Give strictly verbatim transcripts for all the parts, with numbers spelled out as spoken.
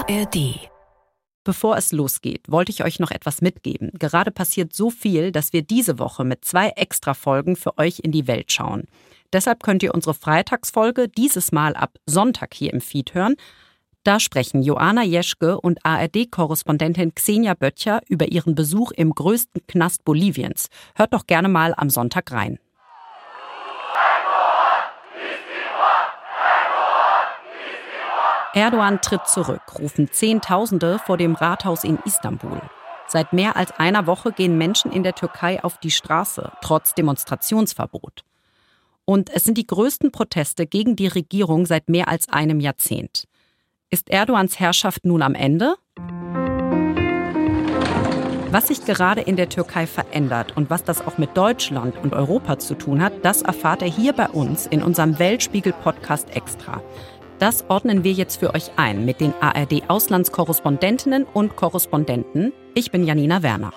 R D. Bevor es losgeht, wollte ich euch noch etwas mitgeben. Gerade passiert so viel, dass wir diese Woche mit zwei Extra-Folgen für euch in die Welt schauen. Deshalb könnt ihr unsere Freitagsfolge dieses Mal ab Sonntag hier im Feed hören. Da sprechen Joanna Jeschke und A R D-Korrespondentin Xenia Böttcher über ihren Besuch im größten Knast Boliviens. Hört doch gerne mal am Sonntag rein. Erdogan tritt zurück, rufen Zehntausende vor dem Rathaus in Istanbul. Seit mehr als einer Woche gehen Menschen in der Türkei auf die Straße, trotz Demonstrationsverbot. Und es sind die größten Proteste gegen die Regierung seit mehr als einem Jahrzehnt. Ist Erdogans Herrschaft nun am Ende? Was sich gerade in der Türkei verändert und was das auch mit Deutschland und Europa zu tun hat, das erfahrt ihr hier bei uns in unserem Weltspiegel-Podcast Extra. Das ordnen wir jetzt für euch ein mit den A R D-Auslandskorrespondentinnen und Korrespondenten. Ich bin Janina Werner.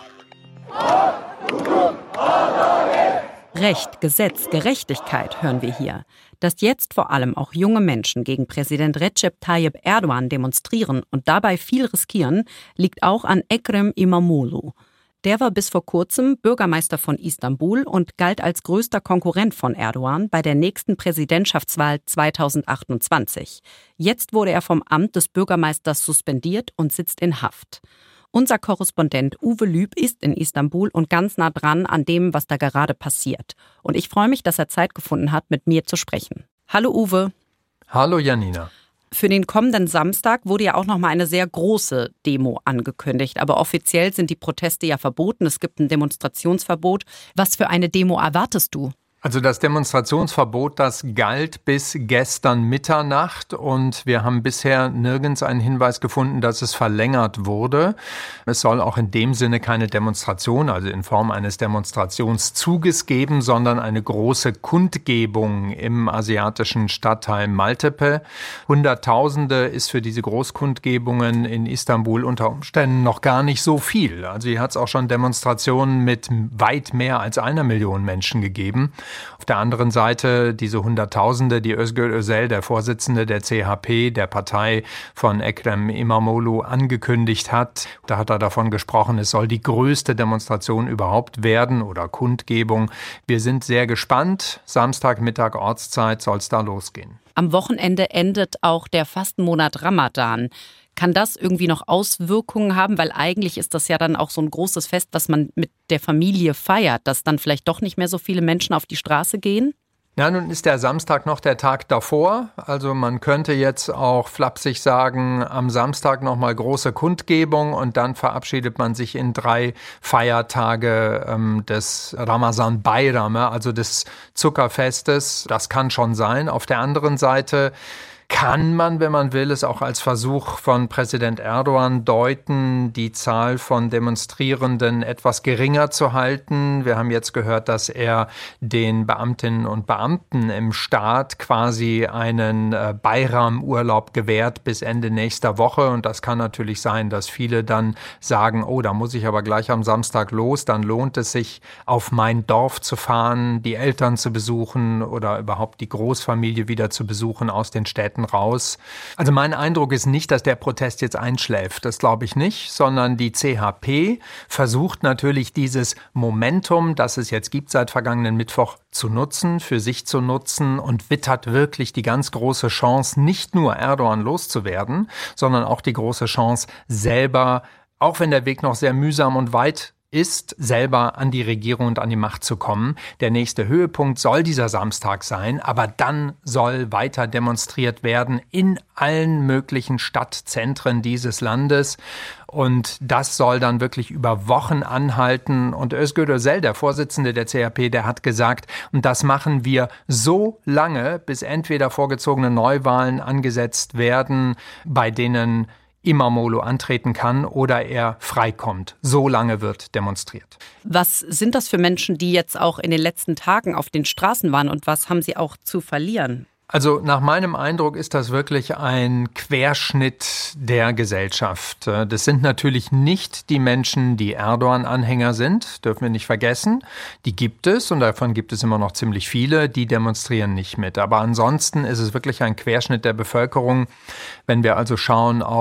Recht, Gesetz, Gerechtigkeit hören wir hier. Dass jetzt vor allem auch junge Menschen gegen Präsident Recep Tayyip Erdogan demonstrieren und dabei viel riskieren, liegt auch an Ekrem İmamoğlu. Der war bis vor kurzem Bürgermeister von Istanbul und galt als größter Konkurrent von Erdogan bei der nächsten Präsidentschaftswahl zweitausendachtundzwanzig. Jetzt wurde er vom Amt des Bürgermeisters suspendiert und sitzt in Haft. Unser Korrespondent Uwe Lüb ist in Istanbul und ganz nah dran an dem, was da gerade passiert. Und ich freue mich, dass er Zeit gefunden hat, mit mir zu sprechen. Hallo Uwe. Hallo Janina. Für den kommenden Samstag wurde ja auch noch mal eine sehr große Demo angekündigt. Aber offiziell sind die Proteste ja verboten. Es gibt ein Demonstrationsverbot. Was für eine Demo erwartest du? Also das Demonstrationsverbot, das galt bis gestern Mitternacht und wir haben bisher nirgends einen Hinweis gefunden, dass es verlängert wurde. Es soll auch in dem Sinne keine Demonstration, also in Form eines Demonstrationszuges geben, sondern eine große Kundgebung im asiatischen Stadtteil Maltepe. Hunderttausende ist für diese Großkundgebungen in Istanbul unter Umständen noch gar nicht so viel. Also hier hat es auch schon Demonstrationen mit weit mehr als einer Million Menschen gegeben. Auf der anderen Seite diese Hunderttausende, die Özgür Özel, der Vorsitzende der C H P, der Partei von Ekrem İmamoğlu, angekündigt hat. Da hat er davon gesprochen, es soll die größte Demonstration überhaupt werden oder Kundgebung. Wir sind sehr gespannt. Samstagmittag Ortszeit soll es da losgehen. Am Wochenende endet auch der Fastenmonat Ramadan. Kann das irgendwie noch Auswirkungen haben? Weil eigentlich ist das ja dann auch so ein großes Fest, was man mit der Familie feiert, dass dann vielleicht doch nicht mehr so viele Menschen auf die Straße gehen? Ja, nun ist der Samstag noch der Tag davor. Also man könnte jetzt auch flapsig sagen, am Samstag nochmal große Kundgebung und dann verabschiedet man sich in drei Feiertage ähm, des Ramazan Bayram, also des Zuckerfestes. Das kann schon sein. Auf der anderen Seite kann man, wenn man will, es auch als Versuch von Präsident Erdogan deuten, die Zahl von Demonstrierenden etwas geringer zu halten. Wir haben jetzt gehört, dass er den Beamtinnen und Beamten im Staat quasi einen äh, Bayram-Urlaub gewährt bis Ende nächster Woche. Und das kann natürlich sein, dass viele dann sagen, oh, da muss ich aber gleich am Samstag los. Dann lohnt es sich, auf mein Dorf zu fahren, die Eltern zu besuchen oder überhaupt die Großfamilie wieder zu besuchen aus den Städten raus. Also mein Eindruck ist nicht, dass der Protest jetzt einschläft. Das glaube ich nicht, sondern die C H P versucht natürlich dieses Momentum, das es jetzt gibt seit vergangenen Mittwoch, zu nutzen, für sich zu nutzen und wittert wirklich die ganz große Chance, nicht nur Erdogan loszuwerden, sondern auch die große Chance, selber, auch wenn der Weg noch sehr mühsam und weit ist, selber an die Regierung und an die Macht zu kommen. Der nächste Höhepunkt soll dieser Samstag sein, aber dann soll weiter demonstriert werden in allen möglichen Stadtzentren dieses Landes. Und das soll dann wirklich über Wochen anhalten. Und Özgür Özel, der Vorsitzende der C H P, der hat gesagt, und das machen wir so lange, bis entweder vorgezogene Neuwahlen angesetzt werden, bei denen İmamoğlu antreten kann oder er freikommt. So lange wird demonstriert. Was sind das für Menschen, die jetzt auch in den letzten Tagen auf den Straßen waren und was haben sie auch zu verlieren? Also nach meinem Eindruck ist das wirklich ein Querschnitt der Gesellschaft. Das sind natürlich nicht die Menschen, die Erdogan-Anhänger sind, dürfen wir nicht vergessen. Die gibt es und davon gibt es immer noch ziemlich viele, die demonstrieren nicht mit. Aber ansonsten ist es wirklich ein Querschnitt der Bevölkerung. Wenn wir also schauen auf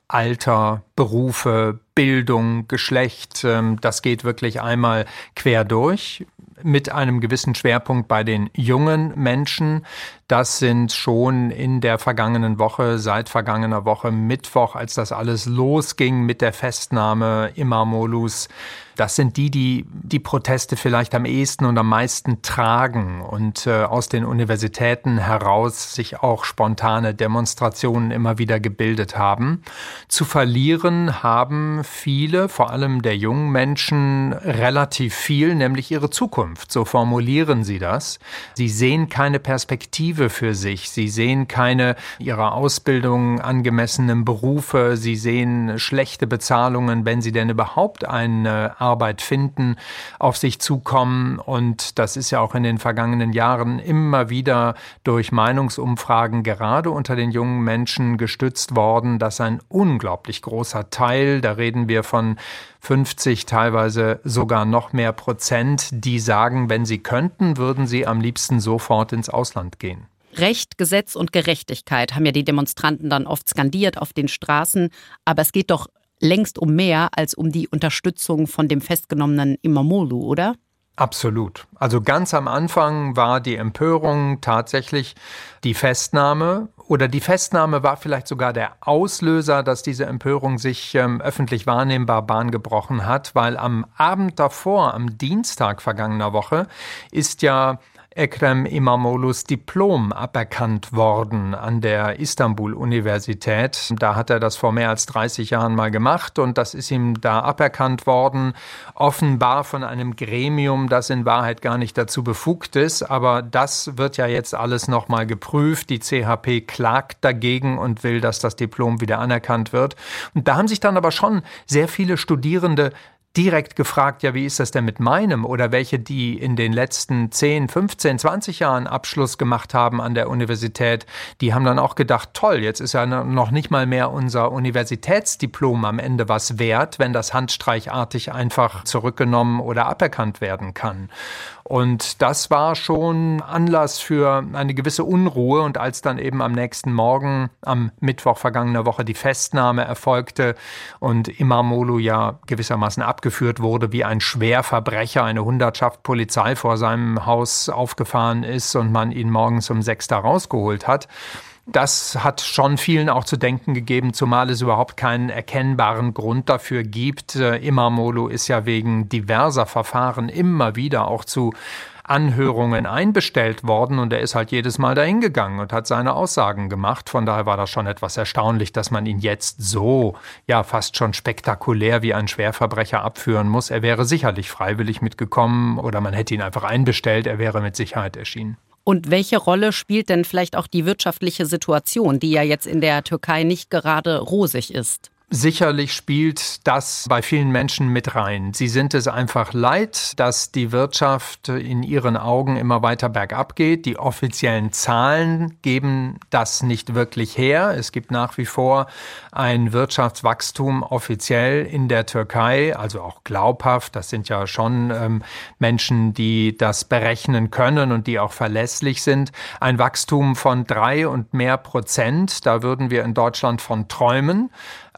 Alter, Berufe, Bildung, Geschlecht. Das geht wirklich einmal quer durch, mit einem gewissen Schwerpunkt bei den jungen Menschen. Das sind schon in der vergangenen Woche, seit vergangener Woche Mittwoch, als das alles losging mit der Festnahme Imamoglu's, das sind die, die die Proteste vielleicht am ehesten und am meisten tragen und äh, aus den Universitäten heraus sich auch spontane Demonstrationen immer wieder gebildet haben. Zu verlieren haben viele, vor allem der jungen Menschen, relativ viel, nämlich ihre Zukunft. So formulieren sie das. Sie sehen keine Perspektive für sich. Sie sehen keine ihrer Ausbildung angemessenen Berufe. Sie sehen schlechte Bezahlungen, wenn sie denn überhaupt eine Arbeit finden, auf sich zukommen. Und das ist ja auch in den vergangenen Jahren immer wieder durch Meinungsumfragen gerade unter den jungen Menschen gestützt worden, dass ein unglaublich großer Teil, da reden wir von fünfzig, teilweise sogar noch mehr Prozent, die sagen, wenn sie könnten, würden sie am liebsten sofort ins Ausland gehen. Recht, Gesetz und Gerechtigkeit haben ja die Demonstranten dann oft skandiert auf den Straßen. Aber es geht doch längst um mehr als um die Unterstützung von dem festgenommenen Imamoglu, oder? Absolut. Also ganz am Anfang war die Empörung tatsächlich die Festnahme. Oder die Festnahme war vielleicht sogar der Auslöser, dass diese Empörung sich ähm, öffentlich wahrnehmbar Bahn gebrochen hat. Weil am Abend davor, am Dienstag vergangener Woche, ist ja Ekrem İmamoğlu's Diplom aberkannt worden an der Istanbul-Universität. Da hat er das vor mehr als dreißig Jahren mal gemacht und das ist ihm da aberkannt worden, offenbar von einem Gremium, das in Wahrheit gar nicht dazu befugt ist. Aber das wird ja jetzt alles nochmal geprüft. Die C H P klagt dagegen und will, dass das Diplom wieder anerkannt wird. Und da haben sich dann aber schon sehr viele Studierende direkt gefragt, ja, wie ist das denn mit meinem? Oder welche, die in den letzten zehn, fünfzehn, zwanzig Jahren Abschluss gemacht haben an der Universität, die haben dann auch gedacht, toll, jetzt ist ja noch nicht mal mehr unser Universitätsdiplom am Ende was wert, wenn das handstreichartig einfach zurückgenommen oder aberkannt werden kann. Und das war schon Anlass für eine gewisse Unruhe. Und als dann eben am nächsten Morgen, am Mittwoch vergangener Woche, die Festnahme erfolgte und Imamoglu ja gewissermaßen abgeführt wurde wie ein Schwerverbrecher, eine Hundertschaft Polizei vor seinem Haus aufgefahren ist und man ihn morgens um sechs da rausgeholt hat, das hat schon vielen auch zu denken gegeben, zumal es überhaupt keinen erkennbaren Grund dafür gibt. Imamoglu ist ja wegen diverser Verfahren immer wieder auch zu Anhörungen einbestellt worden und er ist halt jedes Mal dahin gegangen und hat seine Aussagen gemacht. Von daher war das schon etwas erstaunlich, dass man ihn jetzt so, ja, fast schon spektakulär wie ein Schwerverbrecher abführen muss. Er wäre sicherlich freiwillig mitgekommen oder man hätte ihn einfach einbestellt, er wäre mit Sicherheit erschienen. Und welche Rolle spielt denn vielleicht auch die wirtschaftliche Situation, die ja jetzt in der Türkei nicht gerade rosig ist? Sicherlich spielt das bei vielen Menschen mit rein. Sie sind es einfach leid, dass die Wirtschaft in ihren Augen immer weiter bergab geht. Die offiziellen Zahlen geben das nicht wirklich her. Es gibt nach wie vor ein Wirtschaftswachstum offiziell in der Türkei, also auch glaubhaft. Das sind ja schon ähm, Menschen, die das berechnen können und die auch verlässlich sind. Ein Wachstum von drei und mehr Prozent, da würden wir in Deutschland von träumen.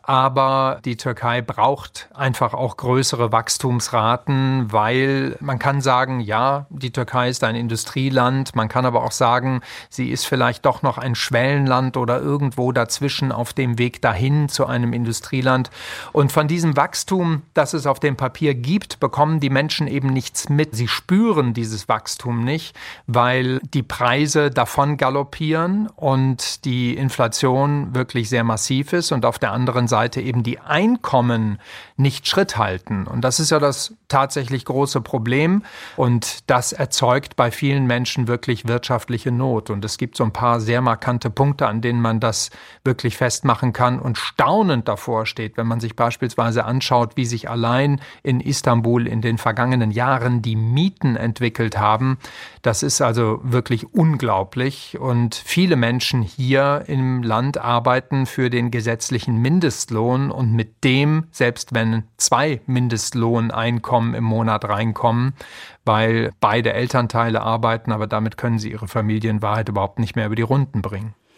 Aber die Türkei braucht einfach auch größere Wachstumsraten, weil man kann sagen, ja, die Türkei ist ein Industrieland. Man kann aber auch sagen, sie ist vielleicht doch noch ein Schwellenland oder irgendwo dazwischen auf dem Weg dahin zu einem Industrieland. Und von diesem Wachstum, das es auf dem Papier gibt, bekommen die Menschen eben nichts mit. Sie spüren dieses Wachstum nicht, weil die Preise davon galoppieren und die Inflation wirklich sehr massiv ist und auf der anderen Seite eben die Einkommen nicht Schritt halten. Und das ist ja das tatsächlich große Problem. Und das erzeugt bei vielen Menschen wirklich wirtschaftliche Not. Und es gibt so ein paar sehr markante Punkte, an denen man das wirklich festmachen kann und staunend davor steht, wenn man sich beispielsweise anschaut, wie sich allein in Istanbul in den vergangenen Jahren die Mieten entwickelt haben. Das ist also wirklich unglaublich. Und viele Menschen hier im Land arbeiten für den gesetzlichen Mindestlohn und mit dem, selbst wenn zwei Mindestlohneinkommen im Monat reinkommen, weil beide Elternteile arbeiten, aber damit können sie ihre Familie in Wahrheit überhaupt nicht mehr über die Runden bringen.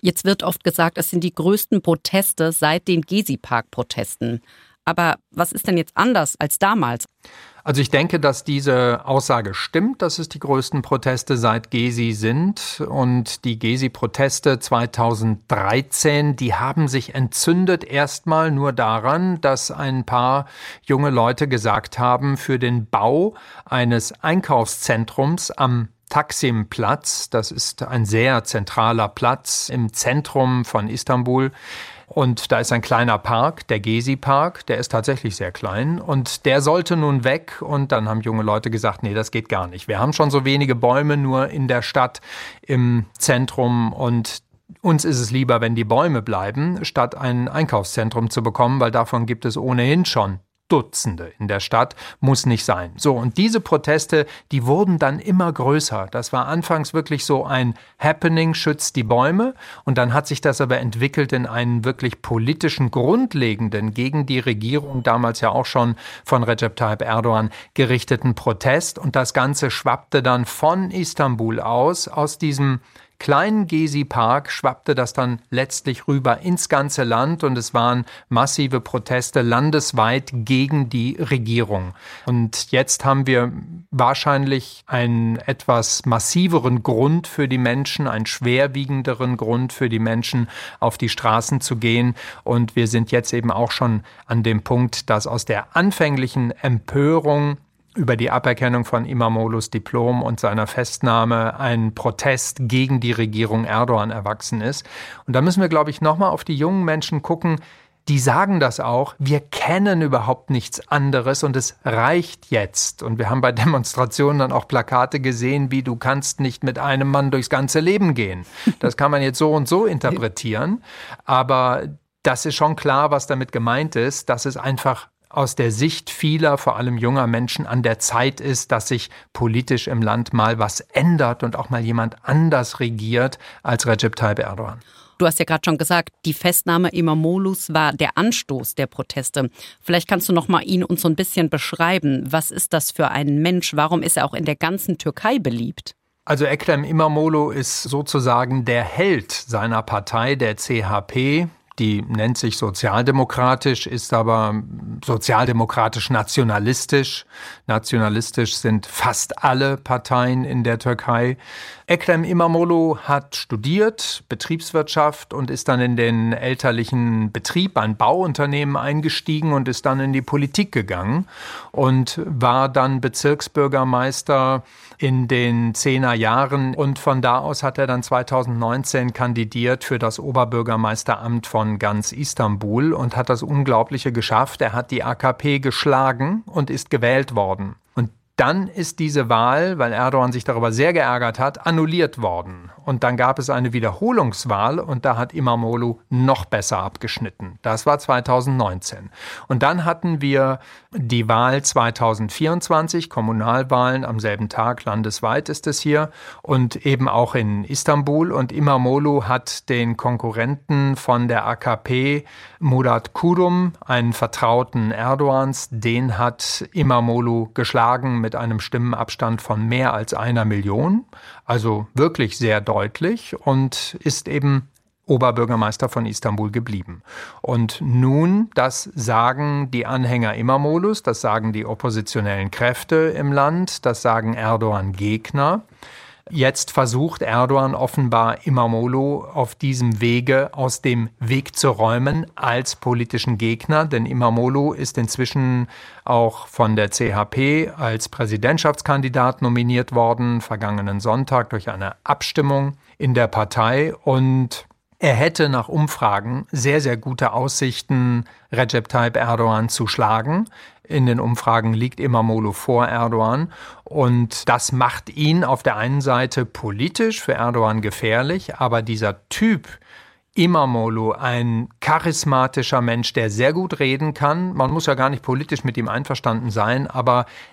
Jetzt wird oft gesagt, es sind die größten Proteste seit den Gezi-Park-Protesten. Aber was ist denn jetzt anders als damals? Also ich denke, dass diese Aussage stimmt, dass es die größten Proteste seit Gezi sind. Und die Gezi-Proteste zweitausenddreizehn, die haben sich entzündet erstmal nur daran, dass ein paar junge Leute gesagt haben, für den Bau eines Einkaufszentrums am Taksim-Platz, das ist ein sehr zentraler Platz im Zentrum von Istanbul. Und da ist ein kleiner Park, der Gezi-Park, der ist tatsächlich sehr klein und der sollte nun weg. Und dann haben junge Leute gesagt, nee, das geht gar nicht. Wir haben schon so wenige Bäume nur in der Stadt im Zentrum und uns ist es lieber, wenn die Bäume bleiben, statt ein Einkaufszentrum zu bekommen, weil davon gibt es ohnehin schon Dutzende in der Stadt, muss nicht sein. So, und diese Proteste, die wurden dann immer größer. Das war anfangs wirklich so ein Happening, schützt die Bäume. Und dann hat sich das aber entwickelt in einen wirklich politischen, grundlegenden, gegen die Regierung, damals ja auch schon von Recep Tayyip Erdogan, gerichteten Protest. Und das Ganze schwappte dann von Istanbul aus, aus diesem kleinen Gezi-Park schwappte das dann letztlich rüber ins ganze Land und es waren massive Proteste landesweit gegen die Regierung. Und jetzt haben wir wahrscheinlich einen etwas massiveren Grund für die Menschen, einen schwerwiegenderen Grund für die Menschen, auf die Straßen zu gehen. Und wir sind jetzt eben auch schon an dem Punkt, dass aus der anfänglichen Empörung über die Aberkennung von İmamoğlu's Diplom und seiner Festnahme ein Protest gegen die Regierung Erdogan erwachsen ist. Und da müssen wir, glaube ich, nochmal auf die jungen Menschen gucken. Die sagen das auch, wir kennen überhaupt nichts anderes und es reicht jetzt. Und wir haben bei Demonstrationen dann auch Plakate gesehen, wie du kannst nicht mit einem Mann durchs ganze Leben gehen. Das kann man jetzt so und so interpretieren. Aber das ist schon klar, was damit gemeint ist, dass es einfach aus der Sicht vieler, vor allem junger Menschen, an der Zeit ist, dass sich politisch im Land mal was ändert und auch mal jemand anders regiert als Recep Tayyip Erdogan. Du hast ja gerade schon gesagt, die Festnahme İmamoğlu's war der Anstoß der Proteste. Vielleicht kannst du noch mal ihn uns so ein bisschen beschreiben. Was ist das für ein Mensch? Warum ist er auch in der ganzen Türkei beliebt? Also Ekrem İmamoğlu ist sozusagen der Held seiner Partei, der C H P. Die nennt sich sozialdemokratisch, ist aber sozialdemokratisch-nationalistisch. Nationalistisch sind fast alle Parteien in der Türkei. Ekrem İmamoğlu hat studiert, Betriebswirtschaft und ist dann in den elterlichen Betrieb, ein Bauunternehmen eingestiegen und ist dann in die Politik gegangen und war dann Bezirksbürgermeister in den zehner Jahren. Und von da aus hat er dann zweitausendneunzehn kandidiert für das Oberbürgermeisteramt von ganz Istanbul und hat das Unglaubliche geschafft. Er hat die A K P geschlagen und ist gewählt worden. Und dann ist diese Wahl, weil Erdogan sich darüber sehr geärgert hat, annulliert worden. Und dann gab es eine Wiederholungswahl und da hat İmamoğlu noch besser abgeschnitten. Das war zweitausendneunzehn. Und dann hatten wir die Wahl zweitausendvierundzwanzig, Kommunalwahlen am selben Tag, landesweit ist es hier und eben auch in Istanbul. Und İmamoğlu hat den Konkurrenten von der A K P, Murat Kurum, einen Vertrauten Erdogans, den hat İmamoğlu geschlagen mit einem Stimmenabstand von mehr als einer Million. Also wirklich sehr deutlich und ist eben Oberbürgermeister von Istanbul geblieben. Und nun, das sagen die Anhänger İmamoğlu's, das sagen die oppositionellen Kräfte im Land, das sagen Erdogan-Gegner. Jetzt versucht Erdogan offenbar İmamoğlu auf diesem Wege aus dem Weg zu räumen als politischen Gegner, denn İmamoğlu ist inzwischen auch von der C H P als Präsidentschaftskandidat nominiert worden, vergangenen Sonntag durch eine Abstimmung in der Partei und er hätte nach Umfragen sehr, sehr gute Aussichten, Recep Tayyip Erdogan zu schlagen. In den Umfragen liegt İmamoğlu vor Erdogan und das macht ihn auf der einen Seite politisch für Erdogan gefährlich, aber dieser Typ İmamoğlu, ein charismatischer Mensch, der sehr gut reden kann, man muss ja gar nicht politisch mit ihm einverstanden sein, aber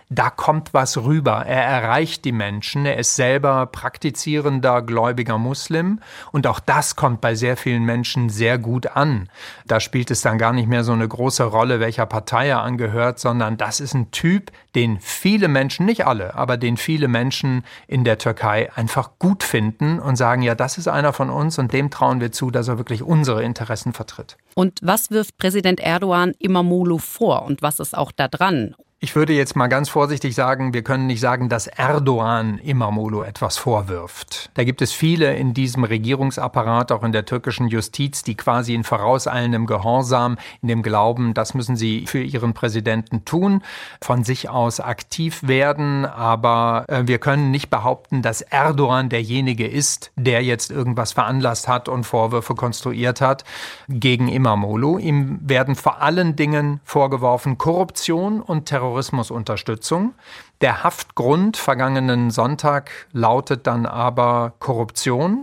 da kommt was rüber. Er erreicht die Menschen. Er ist selber praktizierender, gläubiger Muslim. Und auch das kommt bei sehr vielen Menschen sehr gut an. Da spielt es dann gar nicht mehr so eine große Rolle, welcher Partei er angehört, sondern das ist ein Typ, den viele Menschen, nicht alle, aber den viele Menschen in der Türkei einfach gut finden und sagen, ja, das ist einer von uns und dem trauen wir zu, dass er wirklich unsere Interessen vertritt. Und was wirft Präsident Erdoğan İmamoğlu vor und was ist auch da dran? Ich würde jetzt mal ganz vorsichtig sagen, wir können nicht sagen, dass Erdoğan İmamoğlu etwas vorwirft. Da gibt es viele in diesem Regierungsapparat, auch in der türkischen Justiz, die quasi in vorauseilendem Gehorsam, in dem Glauben, das müssen sie für ihren Präsidenten tun, von sich aus aktiv werden. Aber äh, wir können nicht behaupten, dass Erdoğan derjenige ist, der jetzt irgendwas veranlasst hat und Vorwürfe konstruiert hat gegen İmamoğlu. Ihm werden vor allen Dingen vorgeworfen Korruption und Terrorismus. Terrorismusunterstützung. Der Haftgrund vergangenen Sonntag lautet dann aber Korruption.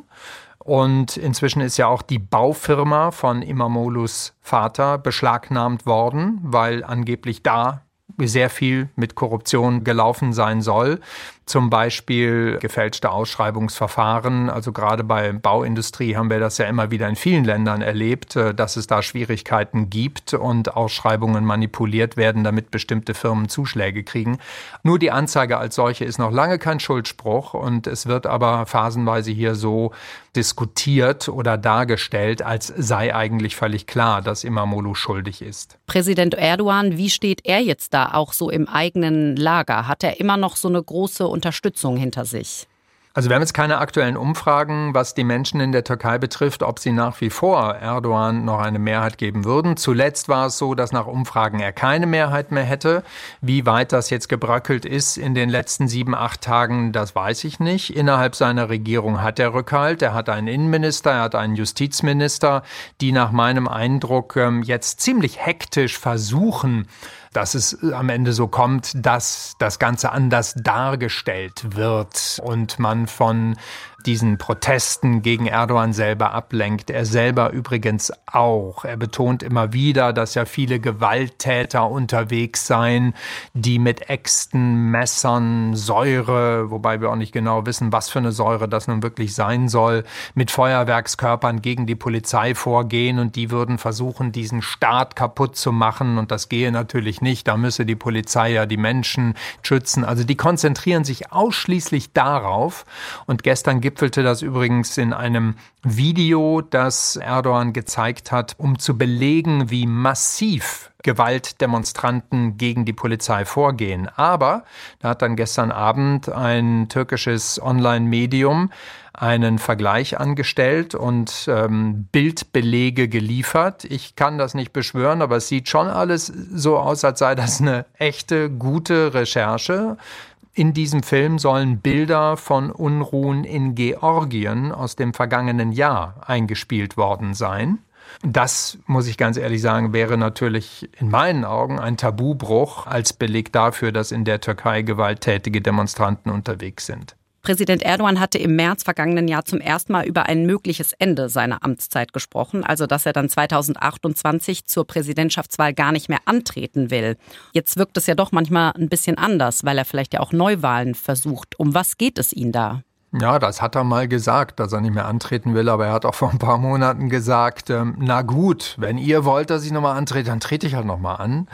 Und inzwischen ist ja auch die Baufirma von İmamoğlu's Vater beschlagnahmt worden, weil angeblich da sehr viel mit Korruption gelaufen sein soll. Zum Beispiel gefälschte Ausschreibungsverfahren. Also gerade bei Bauindustrie haben wir das ja immer wieder in vielen Ländern erlebt, dass es da Schwierigkeiten gibt und Ausschreibungen manipuliert werden, damit bestimmte Firmen Zuschläge kriegen. Nur die Anzeige als solche ist noch lange kein Schuldspruch und es wird aber phasenweise hier so diskutiert oder dargestellt, als sei eigentlich völlig klar, dass İmamoğlu schuldig ist. Präsident Erdoğan, wie steht er jetzt da auch so im eigenen Lager? Hat er immer noch so eine große Unterstützung hinter sich? Also wir haben jetzt keine aktuellen Umfragen, was die Menschen in der Türkei betrifft, ob sie nach wie vor Erdoğan noch eine Mehrheit geben würden. Zuletzt war es so, dass nach Umfragen er keine Mehrheit mehr hätte. Wie weit das jetzt gebröckelt ist in den letzten sieben, acht Tagen, das weiß ich nicht. Innerhalb seiner Regierung hat er Rückhalt. Er hat einen Innenminister, er hat einen Justizminister, die nach meinem Eindruck jetzt ziemlich hektisch versuchen, dass es am Ende so kommt, dass das Ganze anders dargestellt wird und man von diesen Protesten gegen Erdoğan selber ablenkt. Er selber übrigens auch. Er betont immer wieder, dass ja viele Gewalttäter unterwegs seien, die mit Äxten, Messern, Säure, wobei wir auch nicht genau wissen, was für eine Säure das nun wirklich sein soll, mit Feuerwerkskörpern gegen die Polizei vorgehen und die würden versuchen, diesen Staat kaputt zu machen und das gehe natürlich nicht. Da müsse die Polizei ja die Menschen schützen. Also die konzentrieren sich ausschließlich darauf und gestern gibt gipfelte das übrigens in einem Video, das Erdoğan gezeigt hat, um zu belegen, wie massiv Gewaltdemonstranten gegen die Polizei vorgehen. Aber da hat dann gestern Abend ein türkisches Online-Medium einen Vergleich angestellt und ähm, Bildbelege geliefert. Ich kann das nicht beschwören, aber es sieht schon alles so aus, als sei das eine echte, gute Recherche. In diesem Film sollen Bilder von Unruhen in Georgien aus dem vergangenen Jahr eingespielt worden sein. Das, muss ich ganz ehrlich sagen, wäre natürlich in meinen Augen ein Tabubruch als Beleg dafür, dass in der Türkei gewalttätige Demonstranten unterwegs sind. Präsident Erdoğan hatte im März vergangenen Jahr zum ersten Mal über ein mögliches Ende seiner Amtszeit gesprochen, also dass er dann zweitausendachtundzwanzig zur Präsidentschaftswahl gar nicht mehr antreten will. Jetzt wirkt es ja doch manchmal ein bisschen anders, weil er vielleicht ja auch Neuwahlen versucht. Um was geht es Ihnen da? Ja, das hat er mal gesagt, dass er nicht mehr antreten will, aber er hat auch vor ein paar Monaten gesagt, ähm, na gut, wenn ihr wollt, dass ich nochmal antrete, dann trete ich halt nochmal an.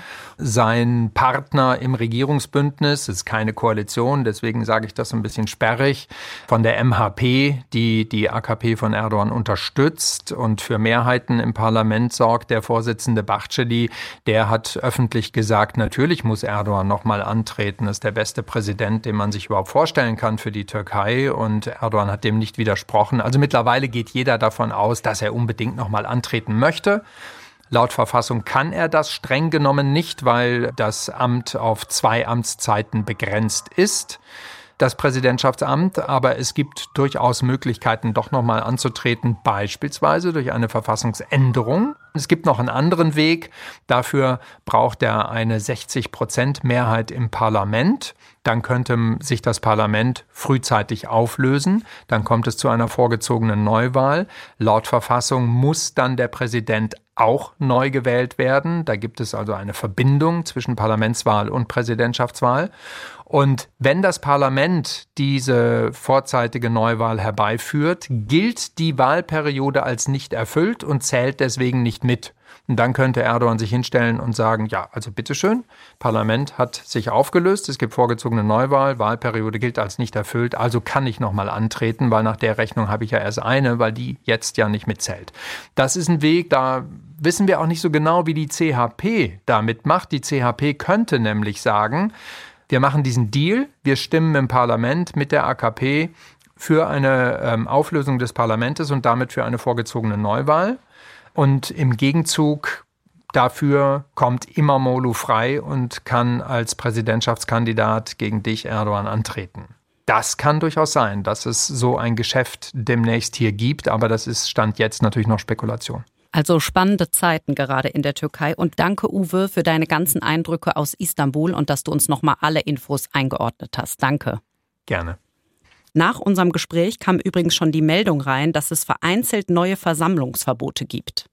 Sein Partner im Regierungsbündnis, ist keine Koalition, deswegen sage ich das ein bisschen sperrig, von der M H P, die die A K P von Erdoğan unterstützt und für Mehrheiten im Parlament sorgt, der Vorsitzende Bahçeli, der hat öffentlich gesagt, natürlich muss Erdoğan nochmal antreten, ist der beste Präsident, den man sich überhaupt vorstellen kann für die Türkei. Und Erdoğan hat dem nicht widersprochen. Also mittlerweile geht jeder davon aus, dass er unbedingt noch mal antreten möchte. Laut Verfassung kann er das streng genommen nicht, weil das Amt auf zwei Amtszeiten begrenzt ist, das Präsidentschaftsamt. Aber es gibt durchaus Möglichkeiten, doch noch mal anzutreten, beispielsweise durch eine Verfassungsänderung. Es gibt noch einen anderen Weg. Dafür braucht er eine sechzig Prozent Mehrheit im Parlament. Dann könnte sich das Parlament frühzeitig auflösen. Dann kommt es zu einer vorgezogenen Neuwahl. Laut Verfassung muss dann der Präsident auch neu gewählt werden. Da gibt es also eine Verbindung zwischen Parlamentswahl und Präsidentschaftswahl. Und wenn das Parlament diese vorzeitige Neuwahl herbeiführt, gilt die Wahlperiode als nicht erfüllt und zählt deswegen nicht mit. Und dann könnte Erdogan sich hinstellen und sagen, ja, also bitteschön, Parlament hat sich aufgelöst, es gibt vorgezogene Neuwahl, Wahlperiode gilt als nicht erfüllt, also kann ich nochmal antreten, weil nach der Rechnung habe ich ja erst eine, weil die jetzt ja nicht mitzählt. Das ist ein Weg, da wissen wir auch nicht so genau, wie die C H P damit macht. Die C H P könnte nämlich sagen, wir machen diesen Deal, wir stimmen im Parlament mit der A K P für eine ähm, Auflösung des Parlaments und damit für eine vorgezogene Neuwahl. Und im Gegenzug dafür kommt Imamoglu frei und kann als Präsidentschaftskandidat gegen dich, Erdogan, antreten. Das kann durchaus sein, dass es so ein Geschäft demnächst hier gibt, aber das ist Stand jetzt natürlich noch Spekulation. Also spannende Zeiten gerade in der Türkei. Und danke, Uwe, für deine ganzen Eindrücke aus Istanbul und dass du uns nochmal alle Infos eingeordnet hast. Danke. Gerne. Nach unserem Gespräch kam übrigens schon die Meldung rein, dass es vereinzelt neue Versammlungsverbote gibt.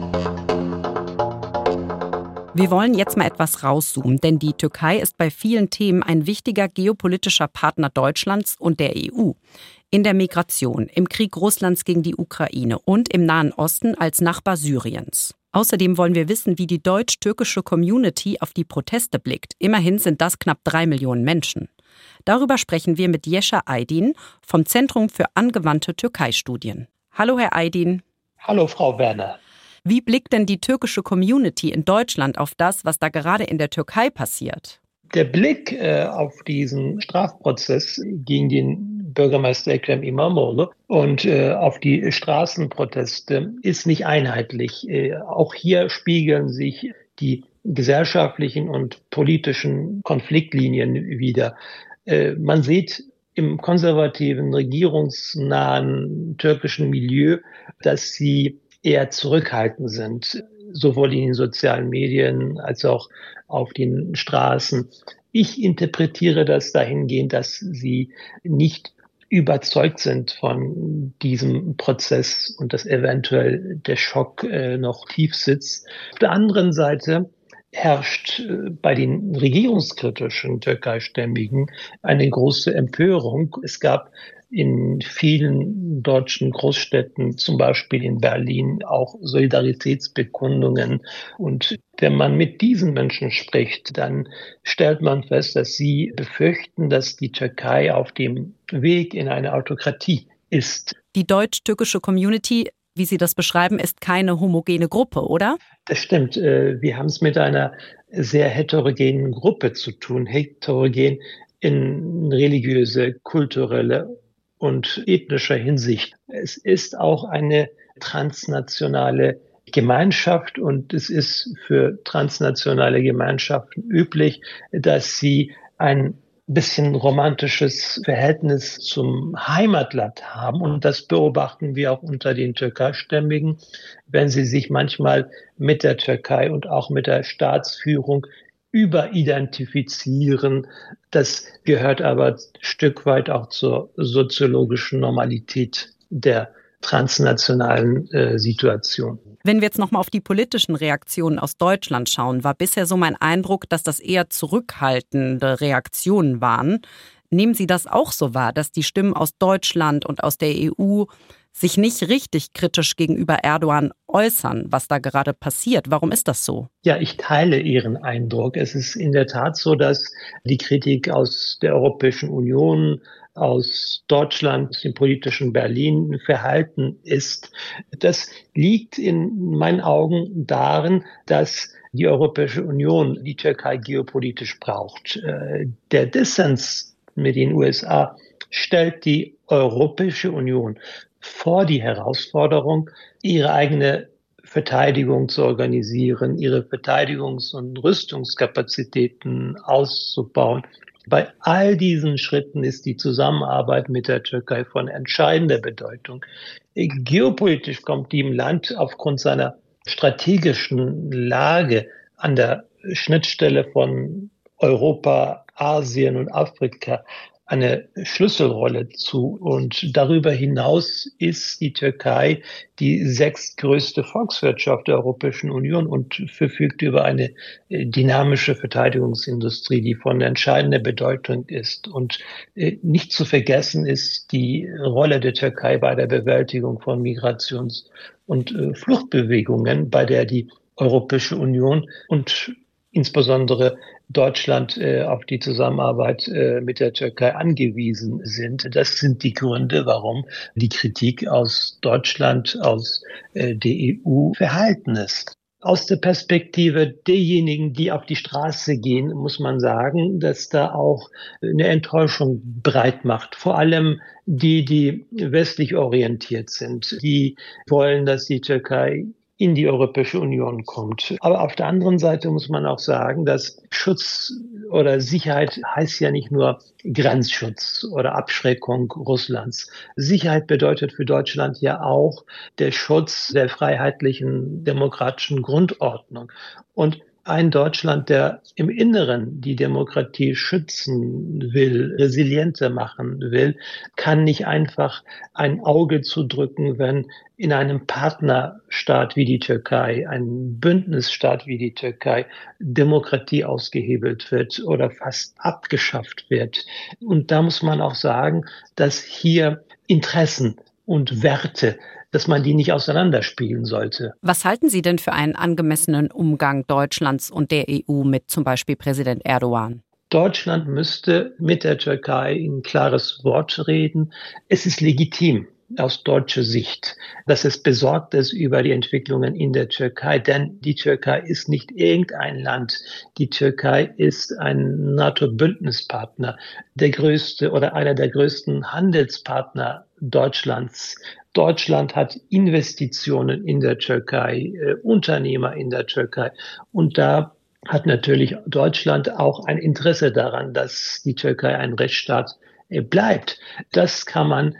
Wir wollen jetzt mal etwas rauszoomen, denn die Türkei ist bei vielen Themen ein wichtiger geopolitischer Partner Deutschlands und der E U. In der Migration, im Krieg Russlands gegen die Ukraine und im Nahen Osten als Nachbar Syriens. Außerdem wollen wir wissen, wie die deutsch-türkische Community auf die Proteste blickt. Immerhin sind das knapp drei Millionen Menschen. Darüber sprechen wir mit Yesha Aydin vom Zentrum für angewandte Türkei-Studien. Hallo, Herr Aydin. Hallo, Frau Werner. Wie blickt denn die türkische Community in Deutschland auf das, was da gerade in der Türkei passiert? Der Blick äh, auf diesen Strafprozess gegen den Bürgermeister Ekrem İmamoğlu und äh, auf die Straßenproteste ist nicht einheitlich. Äh, auch hier spiegeln sich die gesellschaftlichen und politischen Konfliktlinien wieder. Äh, man sieht im konservativen, regierungsnahen türkischen Milieu, dass sie eher zurückhaltend sind, sowohl in den sozialen Medien als auch auf den Straßen. Ich interpretiere das dahingehend, dass sie nicht überzeugt sind von diesem Prozess und dass eventuell der Schock äh, noch tief sitzt. Auf der anderen Seite herrscht äh, bei den regierungskritischen Türkeistämmigen eine große Empörung. Es gab in vielen deutschen Großstädten, zum Beispiel in Berlin, auch Solidaritätsbekundungen. Und wenn man mit diesen Menschen spricht, dann stellt man fest, dass sie befürchten, dass die Türkei auf dem Weg in eine Autokratie ist. Die deutsch-türkische Community, wie Sie das beschreiben, ist keine homogene Gruppe, oder? Das stimmt. Wir haben es mit einer sehr heterogenen Gruppe zu tun. Heterogen in religiöse, kulturelle und ethnischer Hinsicht. Es ist auch eine transnationale Gemeinschaft und es ist für transnationale Gemeinschaften üblich, dass sie ein bisschen romantisches Verhältnis zum Heimatland haben. Und das beobachten wir auch unter den Türkeistämmigen, wenn sie sich manchmal mit der Türkei und auch mit der Staatsführung überidentifizieren. Das gehört aber ein Stück weit auch zur soziologischen Normalität der transnationalen äh, Situation. Wenn wir jetzt nochmal auf die politischen Reaktionen aus Deutschland schauen, war bisher so mein Eindruck, dass das eher zurückhaltende Reaktionen waren. Nehmen Sie das auch so wahr, dass die Stimmen aus Deutschland und aus der E U sich nicht richtig kritisch gegenüber Erdogan äußern, was da gerade passiert? Warum ist das so? Ja, ich teile Ihren Eindruck. Es ist in der Tat so, dass die Kritik aus der Europäischen Union, aus Deutschland, aus dem politischen Berlin verhalten ist. Das liegt in meinen Augen darin, dass die Europäische Union die Türkei geopolitisch braucht. Der Dissens mit den U S A stellt die Europäische Union vor die Herausforderung, ihre eigene Verteidigung zu organisieren, ihre Verteidigungs- und Rüstungskapazitäten auszubauen. Bei all diesen Schritten ist die Zusammenarbeit mit der Türkei von entscheidender Bedeutung. Geopolitisch kommt dem Land aufgrund seiner strategischen Lage an der Schnittstelle von Europa, Asien und Afrika eine Schlüsselrolle zu. Und darüber hinaus ist die Türkei die sechstgrößte Volkswirtschaft der Europäischen Union und verfügt über eine dynamische Verteidigungsindustrie, die von entscheidender Bedeutung ist. Und nicht zu vergessen ist die Rolle der Türkei bei der Bewältigung von Migrations- und Fluchtbewegungen, bei der die Europäische Union und insbesondere Deutschland äh, auf die Zusammenarbeit äh, mit der Türkei angewiesen sind. Das sind die Gründe, warum die Kritik aus Deutschland, aus äh, der E U verhalten ist. Aus der Perspektive derjenigen, die auf die Straße gehen, muss man sagen, dass da auch eine Enttäuschung breit macht. Vor allem die, die westlich orientiert sind. Die wollen, dass die Türkei in die Europäische Union kommt. Aber auf der anderen Seite muss man auch sagen, dass Schutz oder Sicherheit heißt ja nicht nur Grenzschutz oder Abschreckung Russlands. Sicherheit bedeutet für Deutschland ja auch der Schutz der freiheitlichen, demokratischen Grundordnung. Und ein Deutschland, der im Inneren die Demokratie schützen will, resilienter machen will, kann nicht einfach ein Auge zudrücken, wenn in einem Partnerstaat wie die Türkei, ein Bündnisstaat wie die Türkei, Demokratie ausgehebelt wird oder fast abgeschafft wird. Und da muss man auch sagen, dass hier Interessen und Werte, dass man die nicht auseinanderspielen sollte. Was halten Sie denn für einen angemessenen Umgang Deutschlands und der E U mit zum Beispiel Präsident Erdogan? Deutschland müsste mit der Türkei ein klares Wort reden. Es ist legitim aus deutscher Sicht, dass es besorgt ist über die Entwicklungen in der Türkei, denn die Türkei ist nicht irgendein Land. Die Türkei ist ein NATO-Bündnispartner, der größte oder einer der größten Handelspartner Deutschlands. Deutschland hat Investitionen in der Türkei, äh, Unternehmer in der Türkei und da hat natürlich Deutschland auch ein Interesse daran, dass die Türkei ein Rechtsstaat äh, bleibt. Das kann man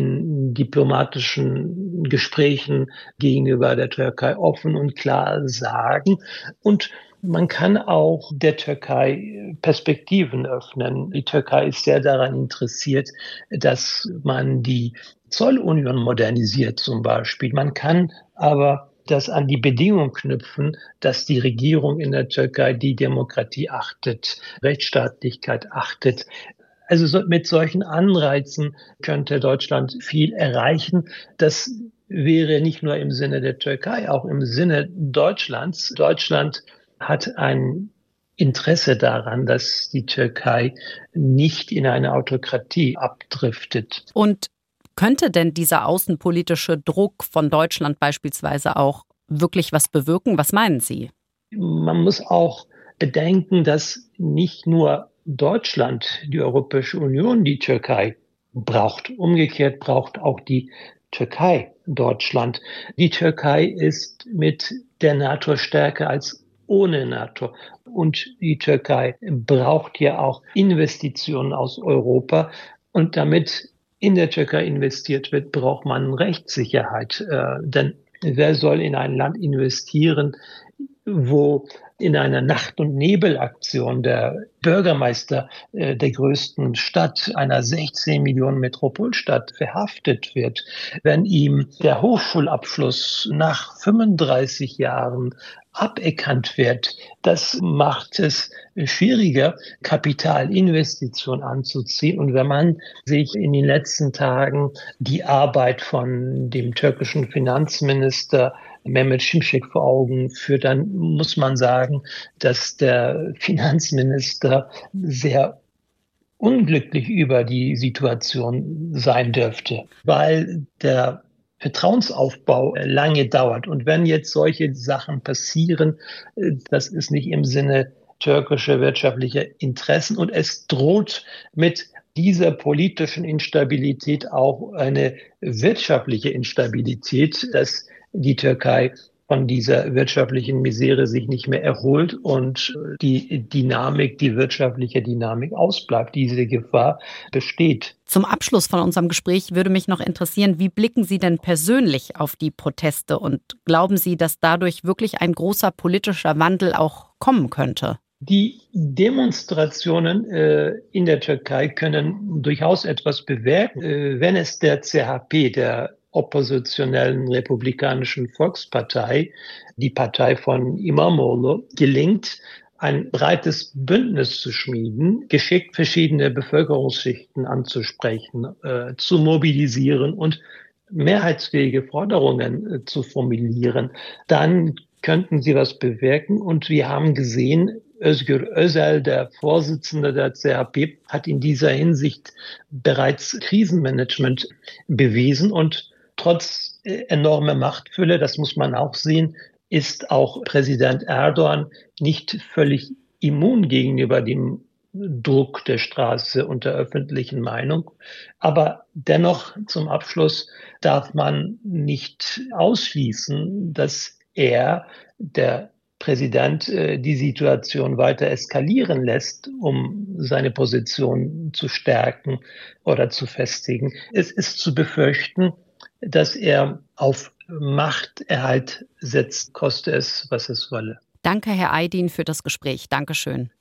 in diplomatischen Gesprächen gegenüber der Türkei offen und klar sagen. Und man kann auch der Türkei Perspektiven öffnen. Die Türkei ist sehr daran interessiert, dass man die Zollunion modernisiert zum Beispiel. Man kann aber das an die Bedingung knüpfen, dass die Regierung in der Türkei die Demokratie achtet, Rechtsstaatlichkeit achtet. Also so, mit solchen Anreizen könnte Deutschland viel erreichen. Das wäre nicht nur im Sinne der Türkei, auch im Sinne Deutschlands. Deutschland hat ein Interesse daran, dass die Türkei nicht in eine Autokratie abdriftet. Und könnte denn dieser außenpolitische Druck von Deutschland beispielsweise auch wirklich was bewirken? Was meinen Sie? Man muss auch bedenken, dass nicht nur Deutschland, die Europäische Union, die Türkei braucht. Umgekehrt braucht auch die Türkei Deutschland. Die Türkei ist mit der NATO stärker als ohne NATO. Und die Türkei braucht ja auch Investitionen aus Europa. Und damit in der Türkei investiert wird, braucht man Rechtssicherheit. Äh, denn wer soll in ein Land investieren, wo in einer Nacht- und Nebelaktion der Bürgermeister äh, der größten Stadt, einer sechzehn Millionen Metropolstadt, verhaftet wird, wenn ihm der Hochschulabschluss nach fünfunddreißig Jahren aberkannt wird. Das macht es schwieriger, Kapitalinvestitionen anzuziehen. Und wenn man sich in den letzten Tagen die Arbeit von dem türkischen Finanzminister Mehmet Şimşek vor Augen führt, dann muss man sagen, dass der Finanzminister sehr unglücklich über die Situation sein dürfte, weil der Vertrauensaufbau lange dauert. Und wenn jetzt solche Sachen passieren, das ist nicht im Sinne türkischer wirtschaftlicher Interessen und es droht mit dieser politischen Instabilität auch eine wirtschaftliche Instabilität, dass die Türkei von dieser wirtschaftlichen Misere sich nicht mehr erholt und die Dynamik, die wirtschaftliche Dynamik ausbleibt. Diese Gefahr besteht. Zum Abschluss von unserem Gespräch würde mich noch interessieren, wie blicken Sie denn persönlich auf die Proteste und glauben Sie, dass dadurch wirklich ein großer politischer Wandel auch kommen könnte? Die Demonstrationen äh, in der Türkei können durchaus etwas bewirken, äh, wenn es der C H P, der oppositionellen Republikanischen Volkspartei, die Partei von İmamoğlu, gelingt, ein breites Bündnis zu schmieden, geschickt verschiedene Bevölkerungsschichten anzusprechen, äh, zu mobilisieren und mehrheitsfähige Forderungen äh, zu formulieren, dann könnten sie was bewirken. Und wir haben gesehen, Özgür Özel, der Vorsitzende der C H P, hat in dieser Hinsicht bereits Krisenmanagement bewiesen. Und trotz enormer Machtfülle, das muss man auch sehen, ist auch Präsident Erdogan nicht völlig immun gegenüber dem Druck der Straße und der öffentlichen Meinung. Aber dennoch zum Abschluss darf man nicht ausschließen, dass er, der Präsident, die Situation weiter eskalieren lässt, um seine Position zu stärken oder zu festigen. Es ist zu befürchten, dass er auf Machterhalt setzt, koste es, was es wolle. Danke, Herr Aydin, für das Gespräch. Dankeschön.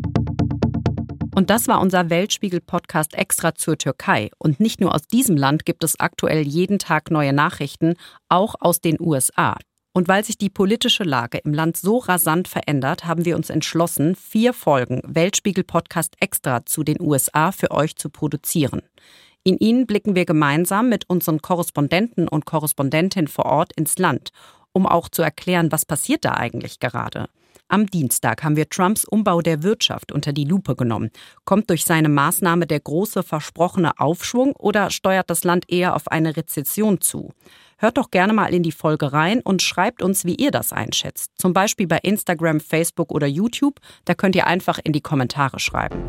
Und das war unser Weltspiegel-Podcast extra zur Türkei. Und nicht nur aus diesem Land gibt es aktuell jeden Tag neue Nachrichten, auch aus den U S A. Und weil sich die politische Lage im Land so rasant verändert, haben wir uns entschlossen, vier Folgen Weltspiegel-Podcast extra zu den U S A für euch zu produzieren. In ihnen blicken wir gemeinsam mit unseren Korrespondenten und Korrespondentinnen vor Ort ins Land, um auch zu erklären, was passiert da eigentlich gerade. Am Dienstag haben wir Trumps Umbau der Wirtschaft unter die Lupe genommen. Kommt durch seine Maßnahme der große versprochene Aufschwung oder steuert das Land eher auf eine Rezession zu? Hört doch gerne mal in die Folge rein und schreibt uns, wie ihr das einschätzt. Zum Beispiel bei Instagram, Facebook oder YouTube. Da könnt ihr einfach in die Kommentare schreiben.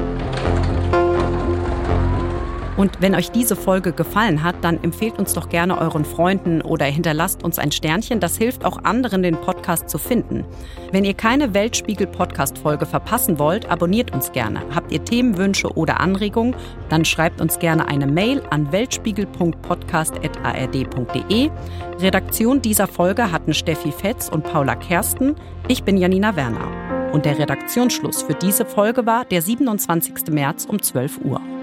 Und wenn euch diese Folge gefallen hat, dann empfehlt uns doch gerne euren Freunden oder hinterlasst uns ein Sternchen. Das hilft auch anderen, den Podcast zu finden. Wenn ihr keine Weltspiegel-Podcast-Folge verpassen wollt, abonniert uns gerne. Habt ihr Themenwünsche oder Anregungen, dann schreibt uns gerne eine Mail an weltspiegel punkt podcast at a r d punkt d e. Redaktion dieser Folge hatten Steffi Fetz und Paula Kersten. Ich bin Janina Werner. Und der Redaktionsschluss für diese Folge war der siebenundzwanzigsten März um zwölf Uhr.